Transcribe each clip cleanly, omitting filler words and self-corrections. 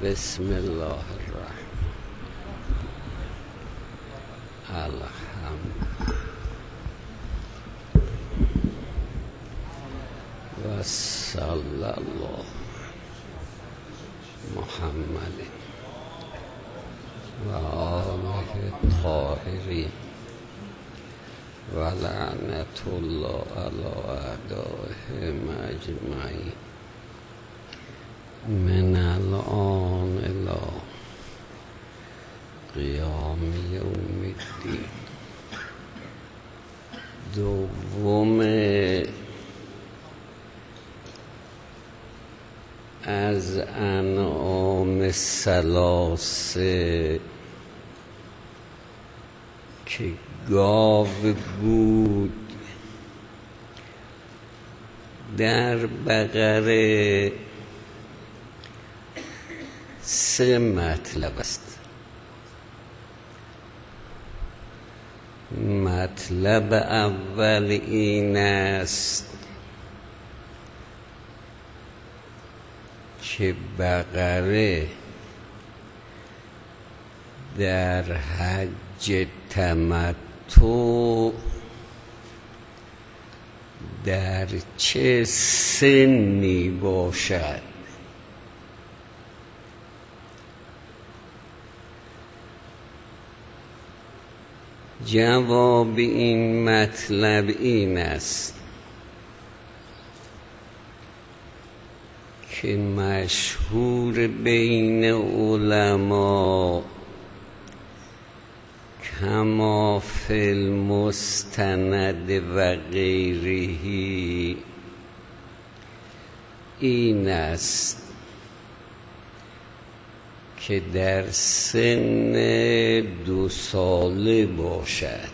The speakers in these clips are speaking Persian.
بسم الله الرحمن و صلی الله محمد و آله الطاهرین و لعنت الله علی اعدائهم اجمعین من الان الی قیام یوم الدین. دوم از انعام ثلاثه که گاو بود در بقره 3 مطلب است. مطلب اول این است که بقره در حج تمتع در چه سنی باشد. جواب این مطلب این است که مشهور بین علما کما فی المستند و غیره این است که در سن 2 ساله باشد.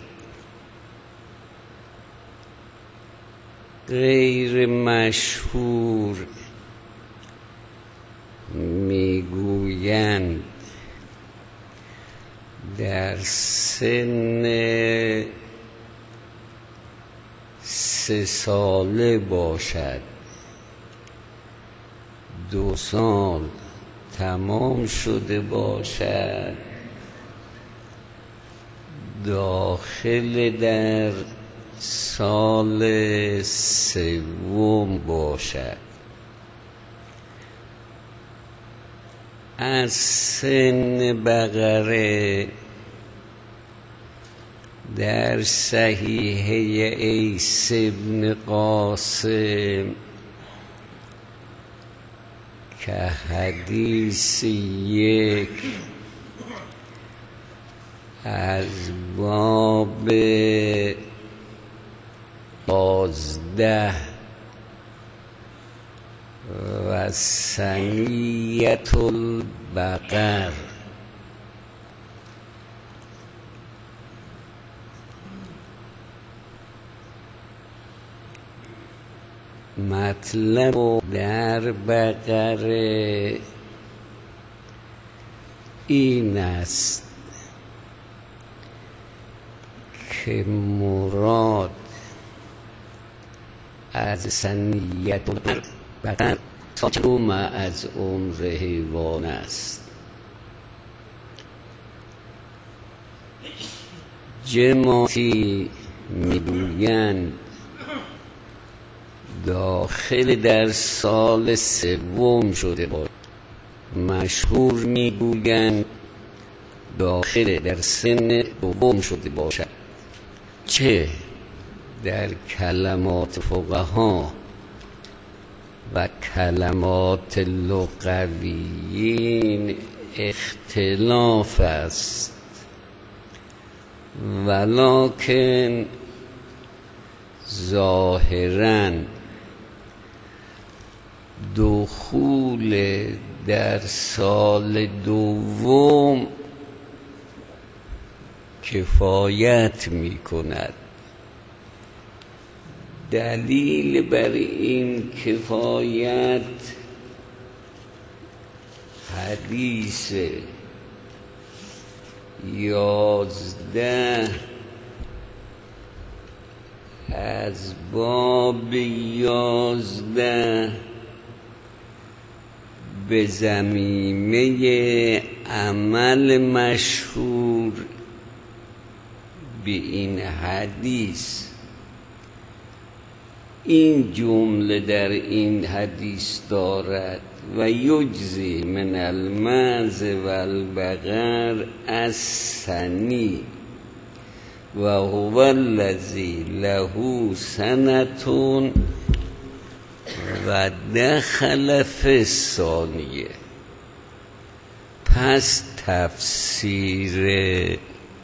غیر مشهور میگویند در سن 3 ساله باشد. 2 سال تمام شده باشد، داخل در سال 3 باشد. از سن بقره در صحیحه عیسی ابن قاسم که حدیث 1 از باب 11 و ثنیة البقر مطلب در بقره این است که مراد از ثنیة البقر ساچم از عمر حیوان است. جماعتی میگویند داخل در سال 3 شده باشد. مشهور میگویند داخل در سن 2 شده باشد. چه در کلمات فقها و کلمات لغویین اختلاف است، ولکن ظاهراً دخول در سال 2 کفایت می کند. دلیل بر این کفایت حدیث 11 از باب 11 به ضمیمه عمل مشهور به این حدیث. این جمله در این حدیث دارد و یجزی من المعز و البقر السنی و هو الذی له سنتون و دخل فی الثانیه. پس تفسیر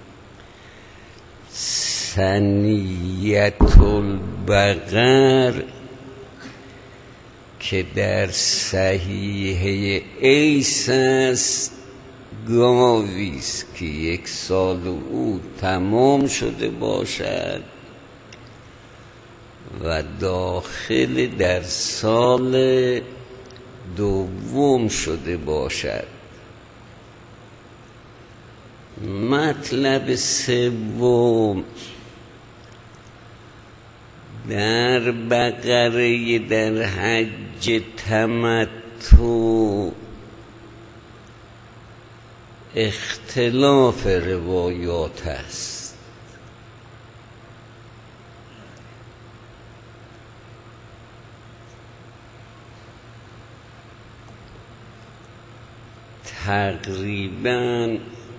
ثنیت البقر که در صحیحه ایس است، گاویست که 1 سال او تمام شده باشد و داخل در سال دوم شده باشد. مطلب سوم، در بقره در حج تمتع اختلاف روایات است. تقریباً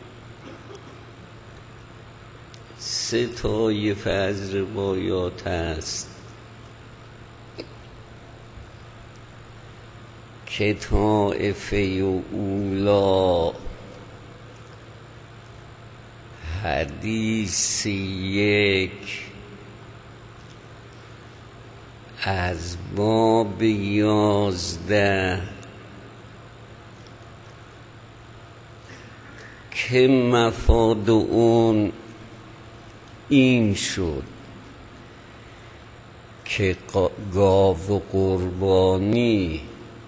3 طایفه از روایات است که طایفه اولا حدیث 1 از باب 11 که مفاد اون این شد که گاو قربانی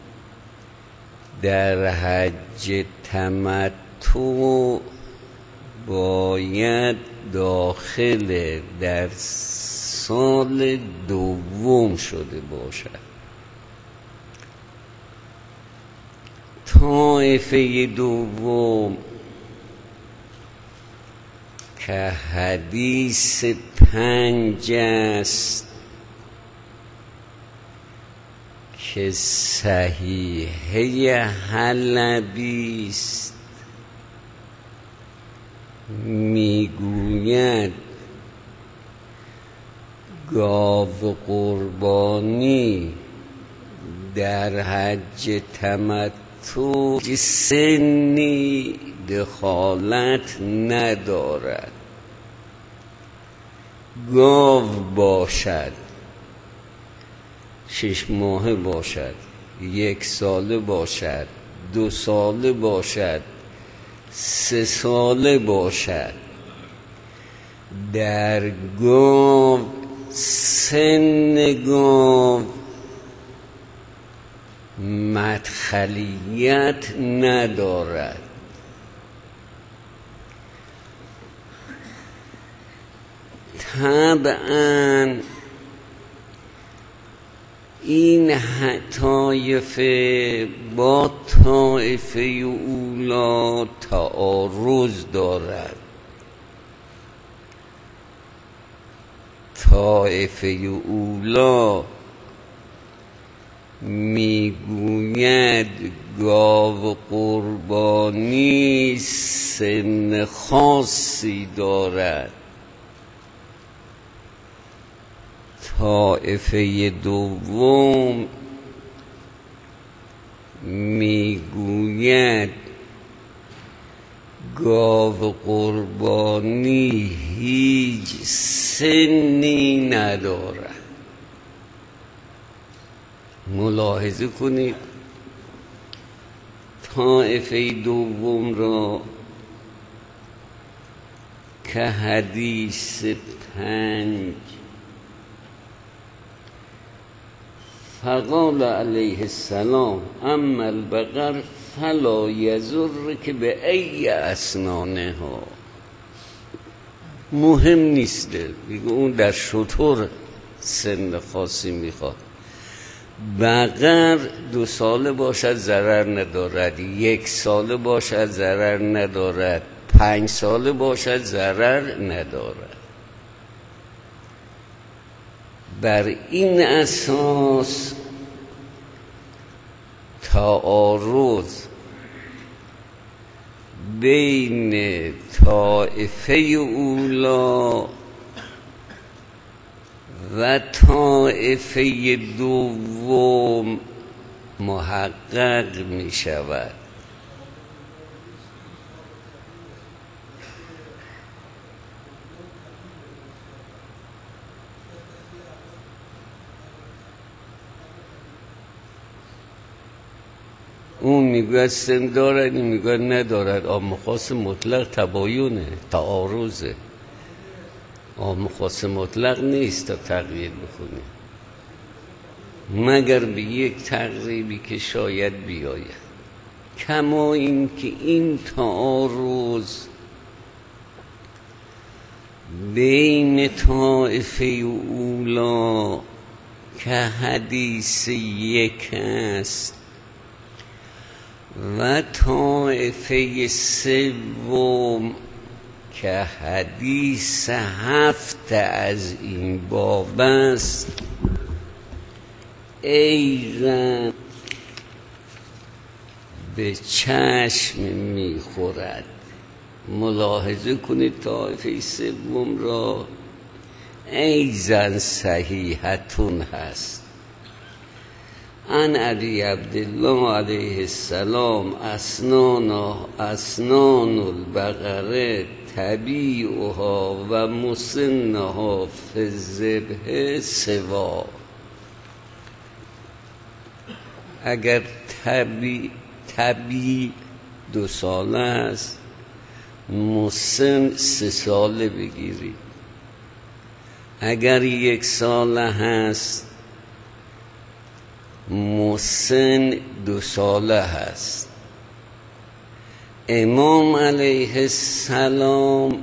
در حج تمتع باید داخل در سال دوم شده باشد. طایفه دوم که حدیث 5 است که صحیحه حلبی است، میگوید گاو قربانی در حج تمتع سنی دخالت ندارد. گاو باشد 6 ماهه باشد، 1 ساله باشد، 2 ساله باشد، 3 ساله باشد، در گاو سن گاو مدخلیت ندارد. طبعاً این طایفه با طایفه اولا تعارض دارد. طایفه اولا میگوید گاو قربانی سن خاصی دارد. طایفه دوم میگوید گاو قربانی هیچ سنی ندارد. ملاحظه کنید طایفه دوم را که حدیث 5 فقال علیه السلام اما البقر فلا یضر که به ای اسنانه ها، مهم نیسته، بگو اون در شتر سن خاصی میخواد، بقر 2 ساله باشد ضرر ندارد، 1 ساله باشد ضرر ندارد، 5 ساله باشد ضرر ندارد. بر این اساس تعارض بین طایفه اولی و طایفه دوم محقق می شود. اون میگوید سن دارد، این میگوید ندارد. عام خاص مطلق تباینه، تعارضه. عام خاص مطلق نیست تا تقیید بکنیم، مگر به یک تقریبی که شاید بیاید. کما این که این تعارض بین طایفه اولی که حدیث یک است و طایفه سوم که حدیث 7 از این باب است، ایضا به چشم میخورد. ملاحظه کنید طایفه سوم را ایضا صحیحتون هست. عن علی عبدالله علیه السلام اسنان البقره طبیعها و مسنها فی الذبح سوا. اگر طبیع 2 ساله است، مسن 3 ساله بگیرید. اگر 1 ساله هست، مسن 2 ساله هست. امام علیه السلام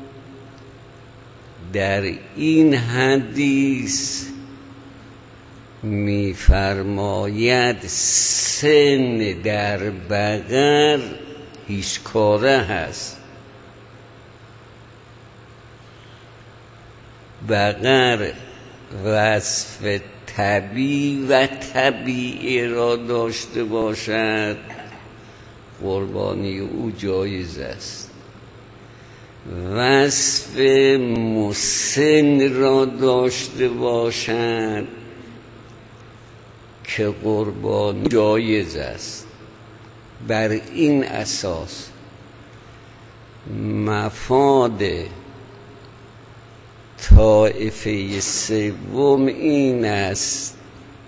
در این حدیث می‌فرماید سن در بقر هیچ کاره هست. بقر وصف طبیع و طبیعی را داشته باشد، قربانی او جایز است. وصف مسن را داشته باشد که قربانی جایز است. بر این اساس مفاد طایفه سوم این است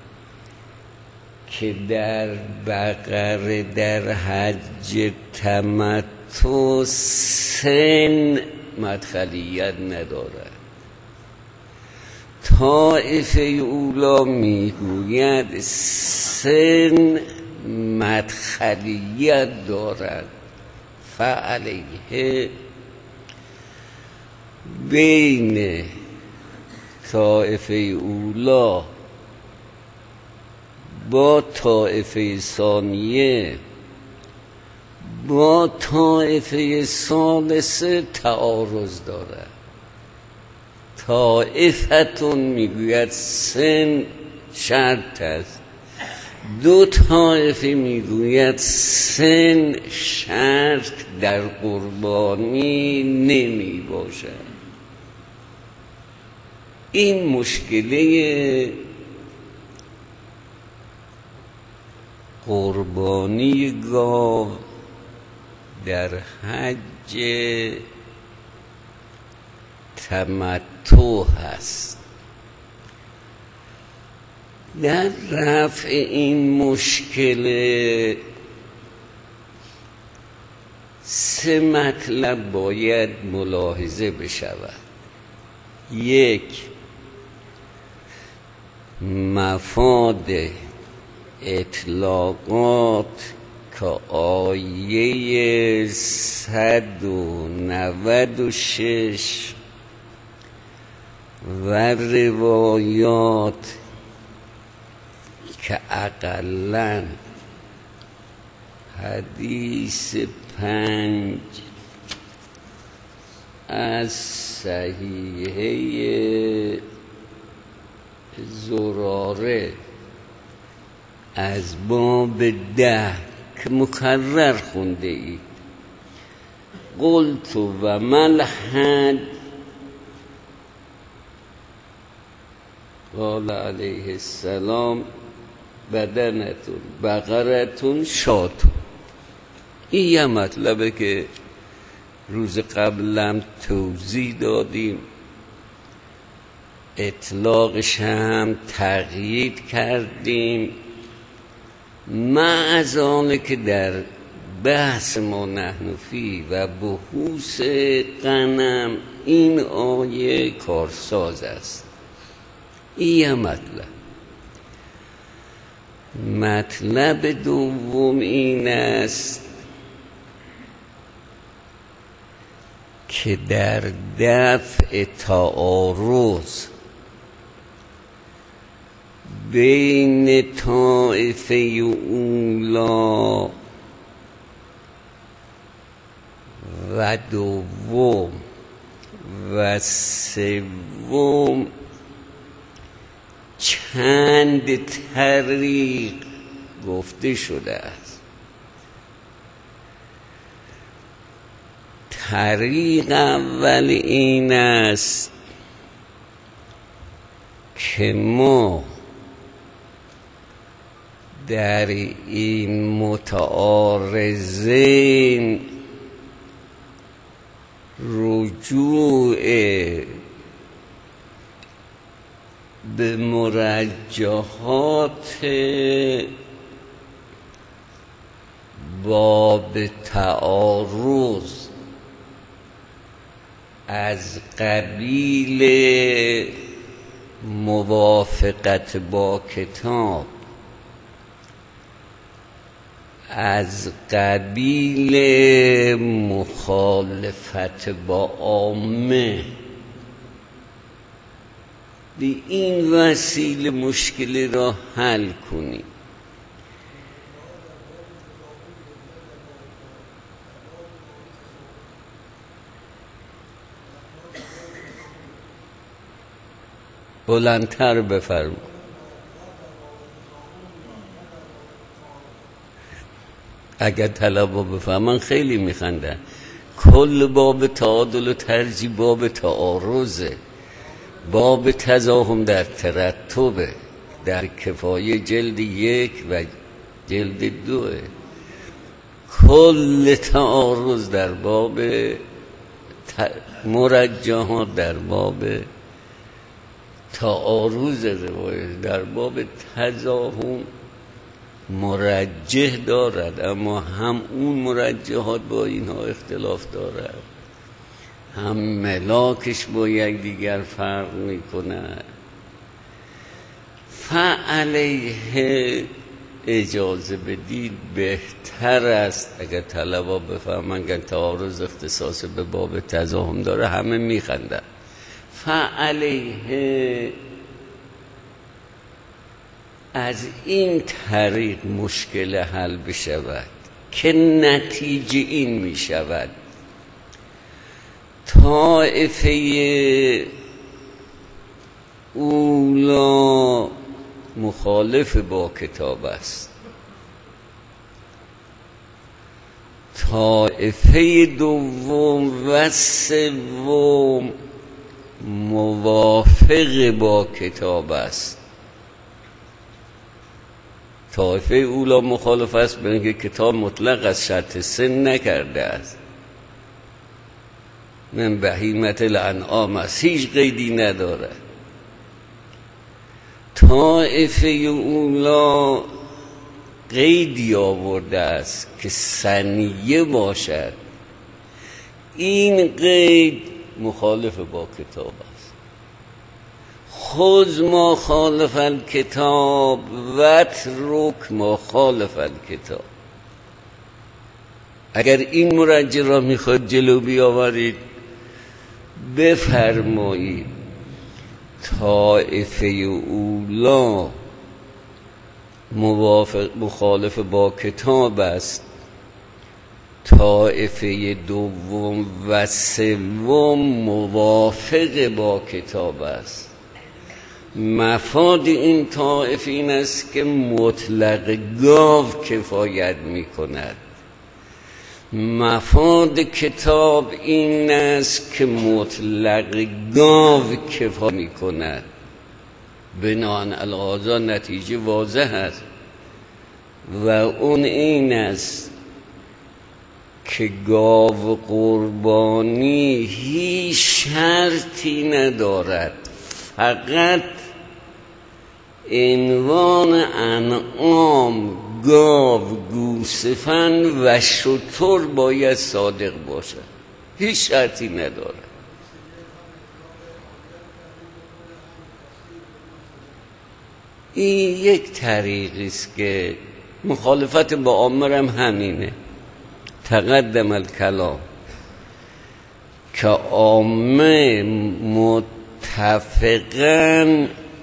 که در بقره در حج تمتع سن مدخلیت ندارد. طایفه اولا میگوید سن مدخلیت دارد. فعلیه بین طایفه اولا با طایفه ثانیه با طایفه ثالثه تعارض دارد. طایفتون میگوید سن شرط است، 2 طایفه میگوید سن شرط در قربانی نمی باشد. این مشکله قربانی گاو در حج تمتع هست. در رفع این مشکل 3 مطلب باید ملاحظه بشود. 1. مفاد اطلاقات که آیه 196 و روایات که اقلاً حدیث 5 از صحیحه زراره از باب 10 که مکرر خونده اید قلت و ملحد قال علیه السلام بدنتون بقرتون شاتون. این یه مطلبه که روز قبلم توضیح دادیم، اطلاقش هم تقیید کردیم، مع از آنه که در بحث ما نحن فی و بحوث غنم این آیه کارساز است. این یه مطلب دوم این است که در دفع تعارض بین طائفه اولا و دوم و سوم چند طریق گفته شده است. طریق اول این است که ما در این متعارضین رجوع به مرجحات باب تعارض از قبیل موافقت با کتاب، از قبیل مخالفت با عامه، به این وسیله مشکل را حل کنیم. بلندتر بفرما. اگر طلبا بفهمن خیلی میخندن. کل باب تعادل و ترجیح باب تعارضه، باب تزاحم در ترتبه، در کفایه جلد 1 و جلد 2. کل تعارض در باب مرجحات در باب تعارض روایت، در باب تزاحم مرجح دارد، اما هم اون مرجحات با اینها اختلاف دارد، هم ملاکش با یکدیگر فرق میکنه. فعلیه اجازه بدید بهتر است اگر طلبا بفهمن که تعارض اختصاص به باب تزاحم داره، همه میخندن. فعلیه از این طریق مشکل حل بشود که نتیجه این می شود طائفه اولا مخالف با کتاب است، طائفه دوم و سوم موافق با کتاب است. طائفه اولا مخالف است به اینکه کتاب مطلق از شرط سن نکرده است، من بهیمت الانعام است، هیچ قیدی نداره. طائفه اولا قیدی آورده است که سنیه باشد، این قید مخالف با کتاب است. خذ ما خالف الکتاب و اترک ما خالف الکتاب. اگر این مرجع را میخواد جلو بیاورید بفرمایید طائفه اولا مخالف با کتاب است، طایفه دوم و سوم موافق با کتاب است. مفاد این طایفه این است که مطلق گاو کفایت می کند. مفاد کتاب این است که مطلق گاو کفایت می کند. بناهن الهذا نتیجه واضح است و اون این است که گاو قربانی هیچ شرطی ندارد، فقط عنوان انعام، گاو، گوسفند و شتر باید صادق باشد، هیچ شرطی ندارد. این یک طریقی است که مخالفت با عامه هم همینه. تقدم الکلام که عامه متفقاً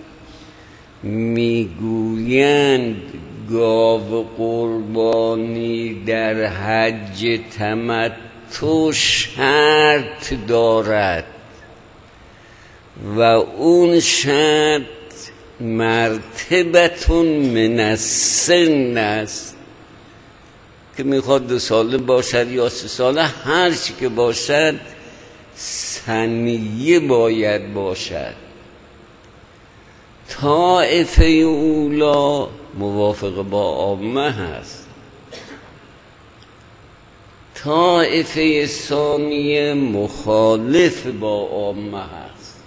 میگویند گاو قربانی در حج تمتع شرط دارد و اون شرط مرتبتون من السن است که میخواد 2 ساله باشد یا 3 ساله، هر چی که باشد سنیه باید باشد. طایفه اولا موافق با عامه هست، طایفه ثانیه مخالف با عامه هست.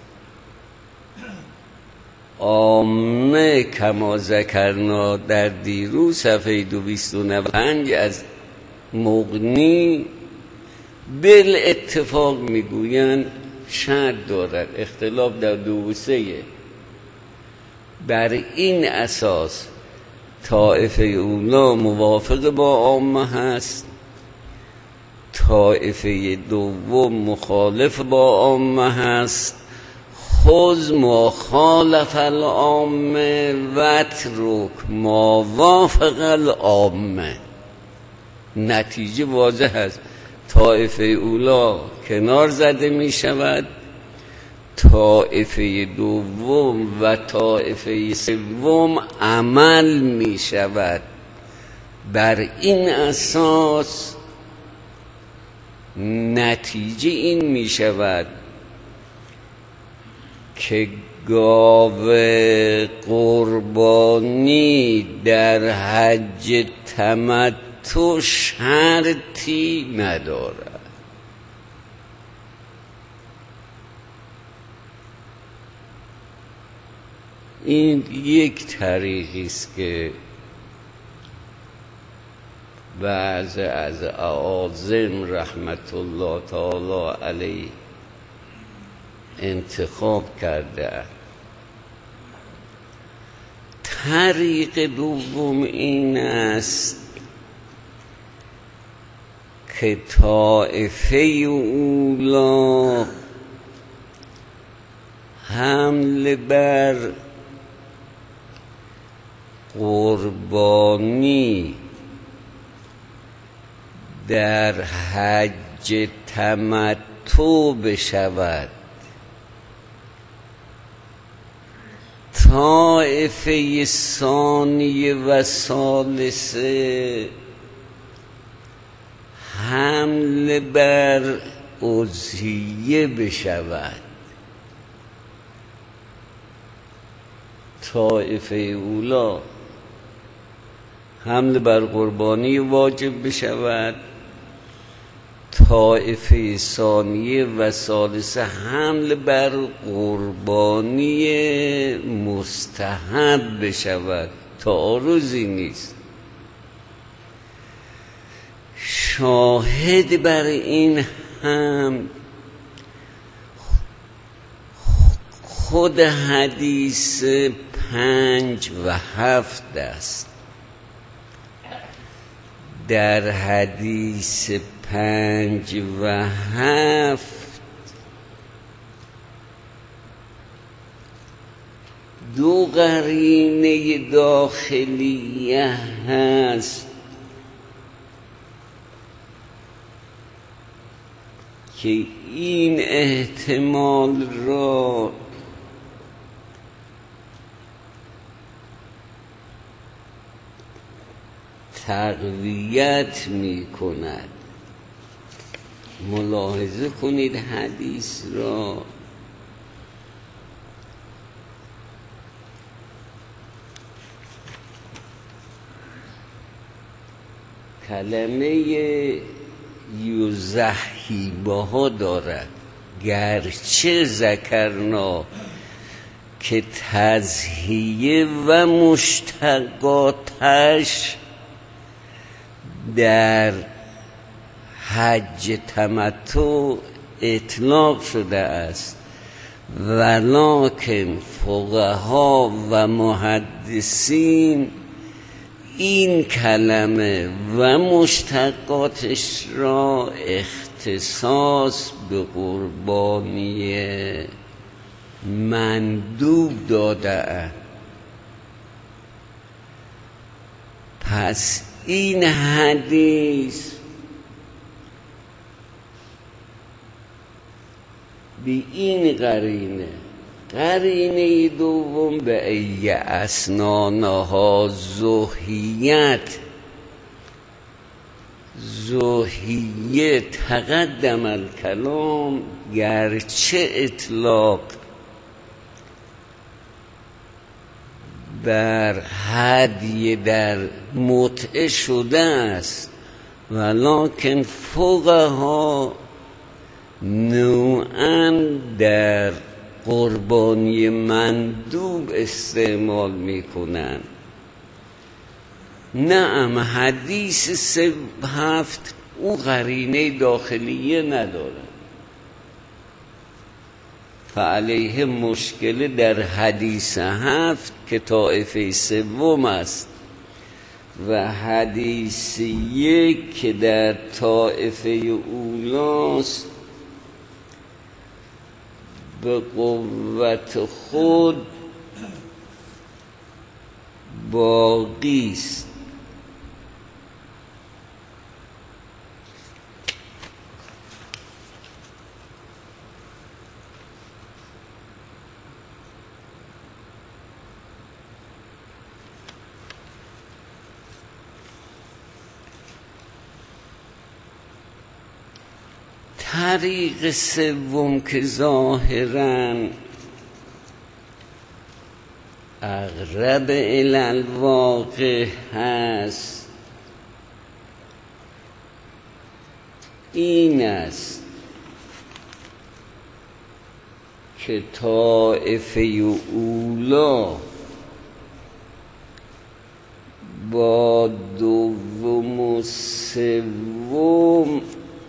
عامه کما ذکرنا در دیروز صفحه 295 از مغنی بالاتفاق میگویند شرط دارد، اختلاف در 2 و 3. بر این اساس طایفه اولا موافق با عامه هست، طایفه دوم مخالف با عامه هست. خذ ما خالف العامه و اترک ما وافق العامه. نتیجه واضح است، طایفه اولا کنار زده می شود، طایفه دوم و طایفه سوم عمل می شود. بر این اساس نتیجه این می شود که گاو قربانی در حج تمتع شرطی ندارد. این یک طریقی است که بعض از اعاظم رحمت الله تعالی علیه انتخاب کرده. طریق دوم این است که طایفه اولا حمل بر قربانی در حج تمتع بشود، طایفه ثانیه و ثالثه حمل بر اضحیه بشود. طایفه اولا حمل بر قربانی واجب بشود، طایفه ثانیه و ثالثه حمل بر قربانی مستحب بشود. تعارضی نیست. شاهد بر این هم خود حدیث 5 و 7 است. در حدیث 5 و 7 دو قرینه داخلیه هست که این احتمال را تقویت می کند. ملاحظه کنید حدیث را. کلمه یزحی باها دارد، گرچه ذکرنا که تضحیه و مشتقاتش در حج تمتع اطلاق شده است، ولکن فقها و محدثین این کلمه و مشتقاتش را اختصاص به قربانی مندوب داده اند. پس این حدیث به این قرینه دوم به ای اسنانها زهیه تقدم الکلام، گرچه اطلاق بر هدی در متعه شده است، ولکن فقها نوعاً در قربانی مندوب استعمال میکنند. نعم حدیث 7 او قرینه داخلیه ندارد، فعلیه مشکل در حدیث 7 که طایفه سوم است و حدیث 1 که در طایفه اولاست به قوت خود باقی است. طریق سوم که ظاهراً اقرب الی الواقع هست این است که طایفه اولا با دوم و سوم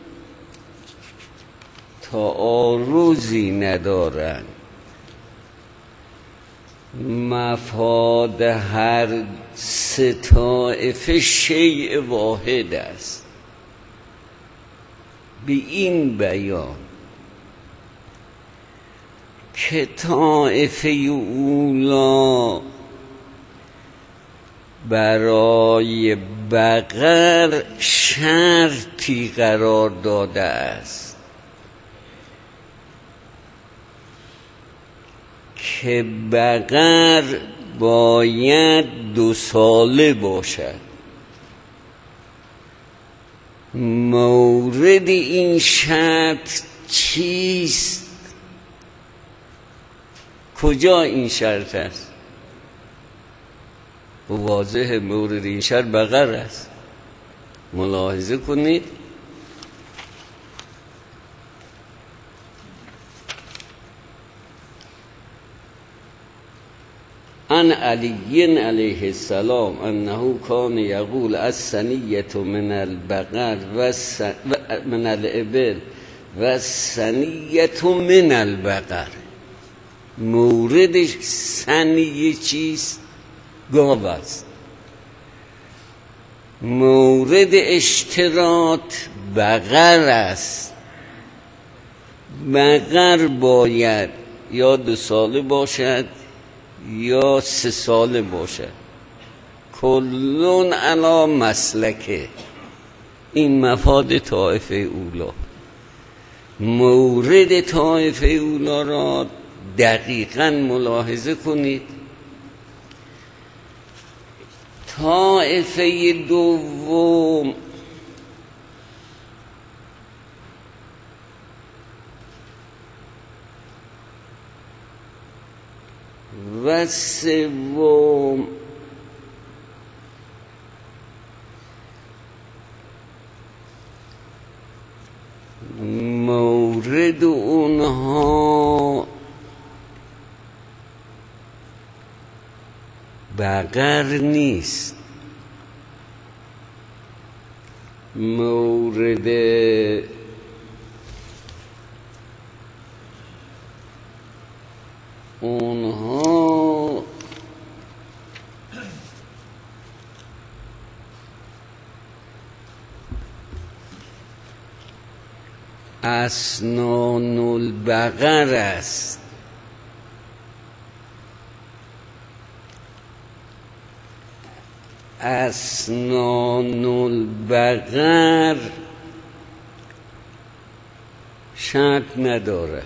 تعارضی ندارند، مفاد هر سه طایفه شیء واحد است. به این بیان که طایفه اولا برای بقر شرطی قرار داده است که بقر باید 2 ساله باشد. مورد این شرط چیست؟ کجا این شرط است؟ واضح مورد این شرط بقر است. ملاحظه کنید عن علی علیه السلام انه کان یقول الثنیة من البقر من الابل و الثنیة من البقر. مورد ثنیه چیست؟ گاو است. مورد اشتراط بقر است. بقر باید یا 2 ساله باشد یا 3 ساله باشه، کلون علا مسلکه. این مفاد طائفه اولا. مورد طائفه اولا را دقیقاً ملاحظه کنید. طائفه دوم و سوم مورد اونها بقر نیست، مورد اونها اسنان البقر است. اسنان البقر شرط نداره،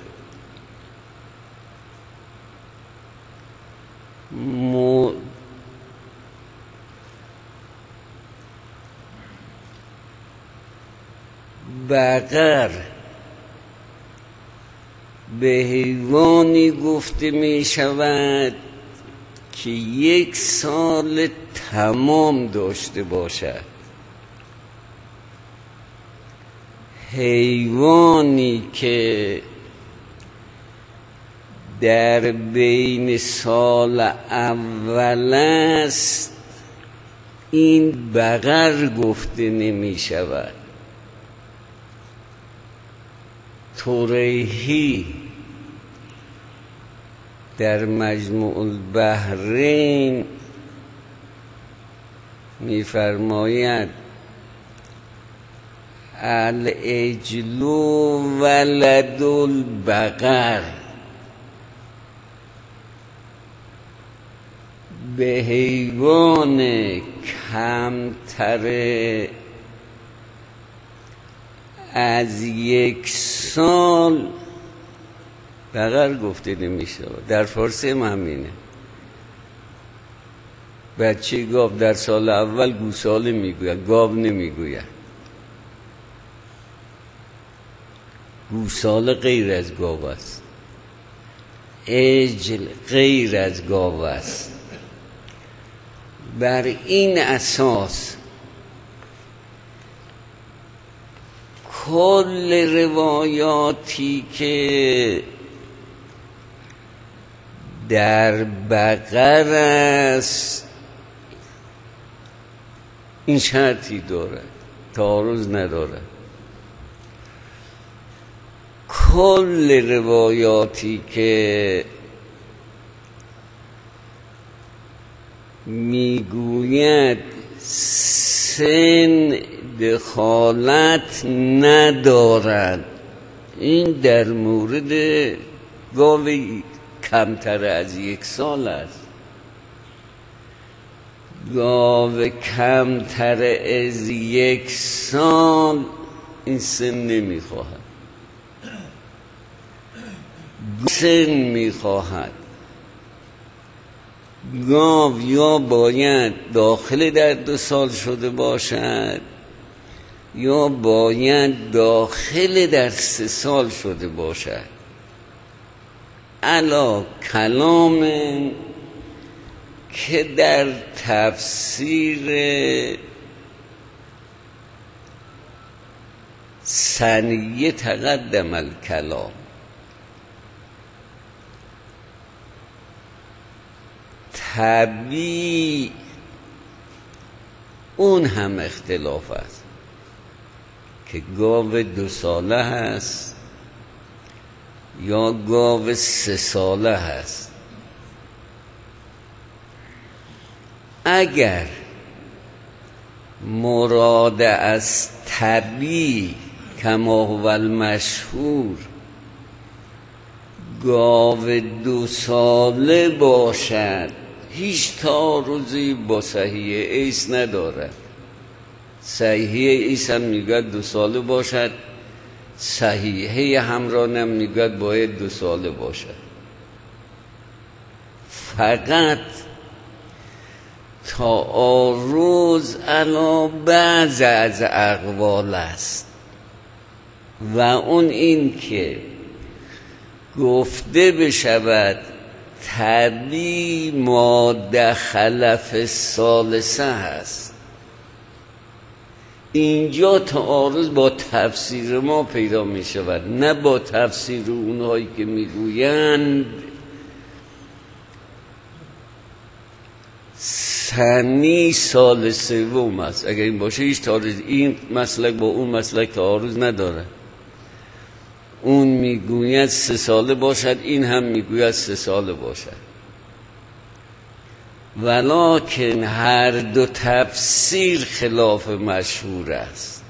بقر به حیوانی گفته می شود که 1 سال تمام داشته باشد. حیوانی که در بین سال اول است این بقر گفته نمی شود. توریحی در مجموع البحرین می‌فرماید العجل ولد البقر، به حیوان کمتر از 1 سال بقر گفته نمیشه. در فارسی هم همینه. بچه گاو در سال اول گوساله میگوید، گاو نمیگوید. گوساله غیر از گاو است، عجل غیر از گاو است. بر این اساس کل روایاتی که در بقر است این شرطی داره، تعارض نداره. کل روایاتی که میگوید سن دخالت ندارد، این در مورد گاو کمتر از 1 سال است. گاو کمتر از 1 سال این سن نمیخواهد، سن میخواهد. گاو یا باید داخل در 2 سال شده باشد یا باید داخل در 3 سال شده باشد. علا کلام که در تفسیر ثنیه تقدم الکلام، طبیعی اون هم اختلاف است که گاو 2 ساله هست یا گاو 3 ساله هست. اگر مراد از طبیعی کما هو المشهور گاو 2 ساله باشد هیچ تعارضی با صحیح عیس ندارد. صحیح عیس هم میگوید 2 ساله باشد، صحیحه همران هم میگوید باید 2 ساله باشد. فقط تعارض علی بعض از اقوال است و اون این که گفته بشود طبی ما دخل فی الثالثه هست. اینجا تعارض با تفسیر ما پیدا می شود، نه با تفسیر اونهایی که می گویند ثانی سال سوم است. اگر این باشه هیچ تعارض، این مسلک با اون مسلک تعارض نداره. اون میگوید 3 ساله باشد، این هم میگوید 3 ساله باشد، ولکن هر دو تفسیر خلاف مشهور است.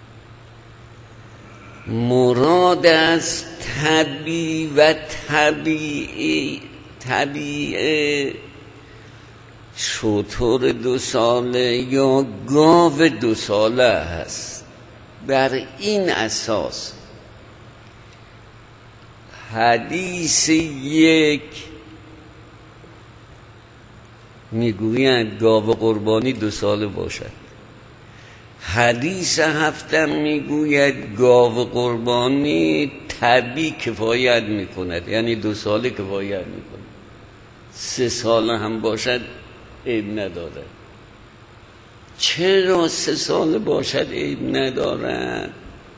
مراد از طبیعی و طبیعه شتر 2 ساله یا گاو 2 ساله است. بر این اساس حدیث 1 میگویند گاو قربانی 2 ساله باشد، حدیث 7 میگوید گاو قربانی طبیعی کفایت میکند، یعنی 2 ساله کفایت میکند. 3 ساله هم باشد عیب نداره. چرا 3 ساله باشد عیب ندارد؟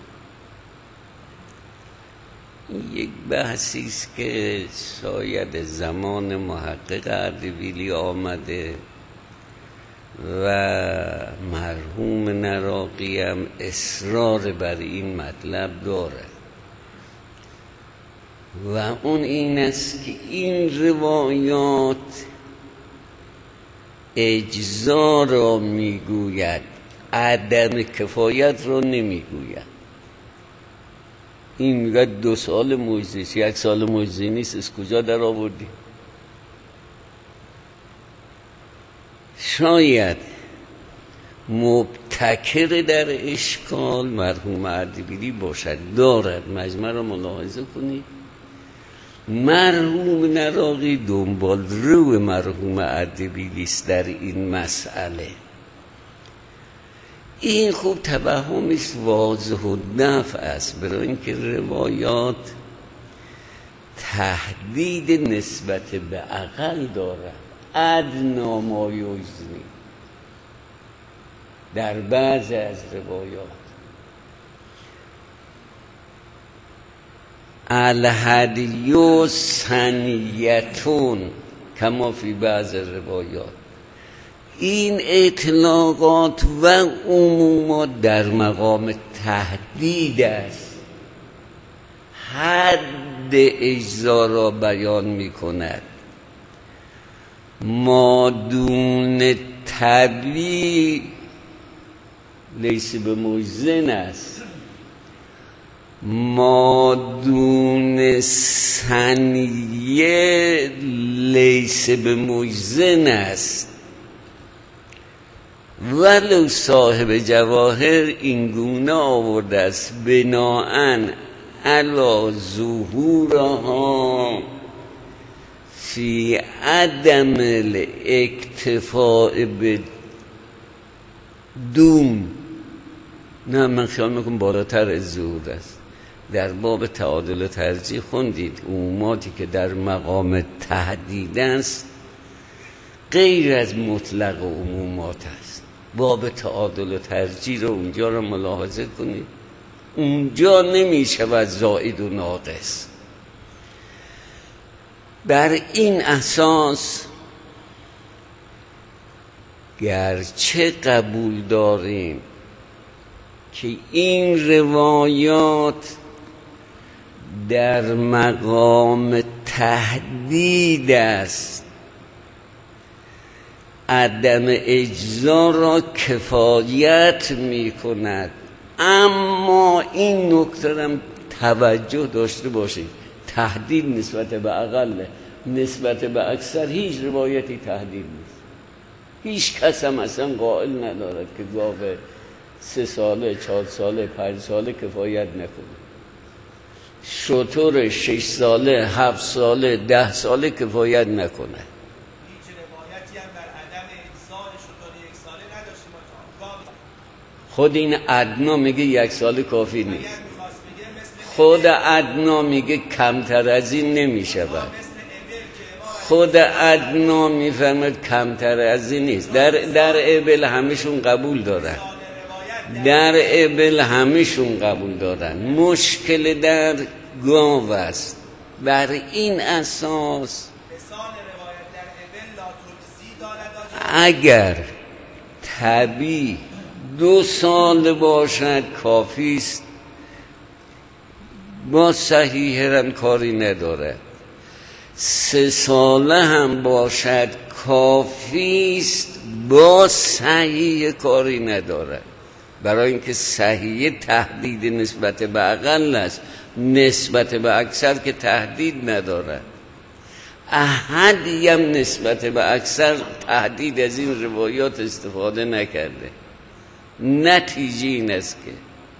یک بحثی است که شاید زمان محقق اردبیلی آمده و مرحوم نراقی هم اصرار بر این مطلب داره و اون این است که این روایات اجزا را میگوید، عدم کفایت را نمیگوید. این میگه 2 سال معجزه است، 1 سال معجزه نیست، از کجا در آوردی؟ شاید مبتکر در اشکال مرحوم اردبیلی باشد، دارد. مجمع را ملاحظه کنید، مرحوم نراقی دنبال رو مرحوم اردبیلی است در این مسئله. این خوب توهمی است واضح و نفع است، برای اینکه روایات تهدید نسبت به اقل دارد. ادنا ما یجزی در بعض از روایات، الهدی ثنیتون کما فی بعض روایات. این اطلاقات و عمومات در مقام تهدید است، حد اجزا را بیان می کند. ما دون طبیع لیس به مجزن است، ما دون ثنیه لیس به مجزن است. ولو صاحب جواهر این گونه آورده است بناءً علی ظهورها فی عدم الاکتفاء بدون. نه، من خیال میکنم بالاتر از ظهور است. در باب تعادل و ترجیح خوندید عموماتی که در مقام تهدید است غیر از مطلق عمومات است. باب تعادل و ترجیح رو اونجا رو ملاحظه کنید، اونجا نمی شود زائد و ناقص. بر این اساس گرچه قبول داریم که این روایات در مقام تهدید است، عدم اجزا را کفایت می کند، اما این نکته هم توجه داشته باشید، تهدید نسبت به اقل، نسبت به اکثر هیچ روایتی تهدید نیست. هیچ کس هم اصلا قائل ندارد که گاو 3 ساله 4 ساله 5 ساله کفایت نکنه. شتر 6 ساله 7 ساله 10 ساله کفایت نکنه. خود این ادنا میگه 1 سال کافی نیست. خود ادنا میگه کمتر از این نمیشود. خود ادنا میفرماید کمتر از این نیست. در ابل همشون قبول دارن. در ابل همشون قبول دارن. مشکل در گاو است. بر این اساس اگر طبیعی 2 سال باشد کافی است، با صحیحاً کاری نداره. 3 ساله هم باشد کافی است، با صحیح کاری نداره. برای اینکه صحیح تهدید نسبت به اقل است، نسبت به اکثر که تهدید نداره. احدی هم نسبت به اکثر تهدید از این روایات استفاده نکرده. نتیجه این است که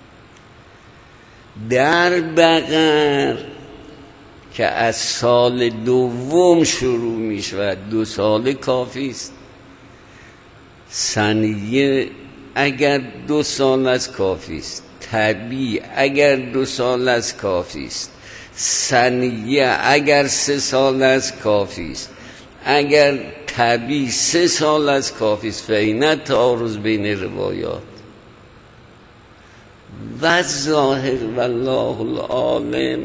در بقر که از سال دوم شروع می شود 2 سال کافی است. ثنیه اگر 2 سال از کافی است، طبیعی اگر 2 سال از کافی است، ثنیه اگر 3 سال از کافی است، اگر طبیعی 3 سال از کافی است، فإن تعارض بین روایات و ظاهر والله العالم.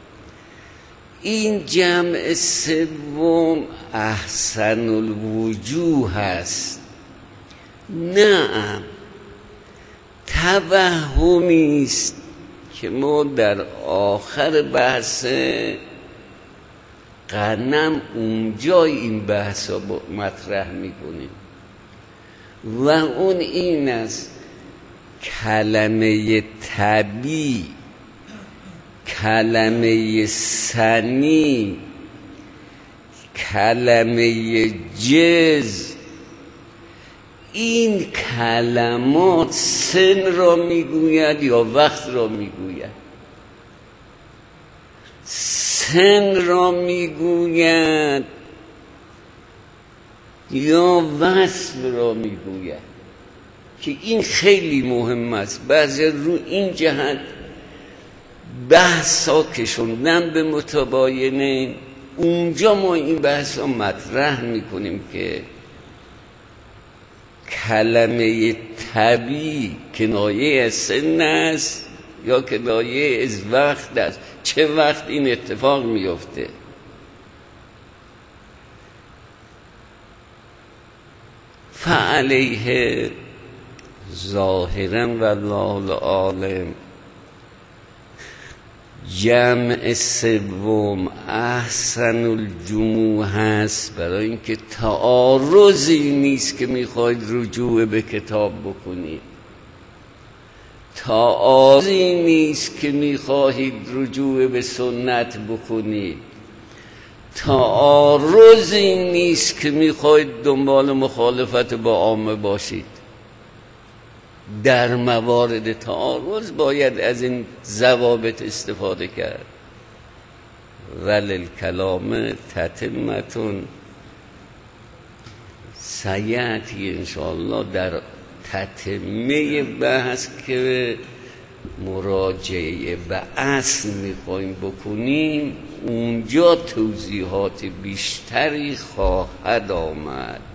این جمع سوم احسن الوجوه است. نعم توهمی است که ما در آخر بحث غنم اونجا این بحث را مطرح میکنیم و اون این است: کلمه طبیعی، کلمه سنی، کلمه جز، این کلمات سن را میگوید یا وقت را میگوید؟ سن را میگوید یا وصف را میگوید؟ که این خیلی مهم است. بعضی رو این جهت بحثا کشوندن به متباینه. اونجا ما این بحثا مطرح میکنیم که کلمه طبیعی کنایه از سن است یا کنایه از وقت است. چه وقت این اتفاق میفته؟ فعلیه ظاهرا والله العالم جمع سوم احسن الجموع هست، برای اینکه تعارضی نیست که میخواید رجوع به کتاب بکنید، تعارضی نیست که میخواهید رجوع به سنت بکنید، تعارضی نیست که میخواهید دنبال مخالفت با عامه باشید. در موارد تعارض باید از این ضوابط استفاده کرد. وللکلام تتمتون، سیأتی انشاءالله در تتمه بحث که مراجعه به اصل میخوایم بکنیم، اونجا توضیحات بیشتری خواهد آمد.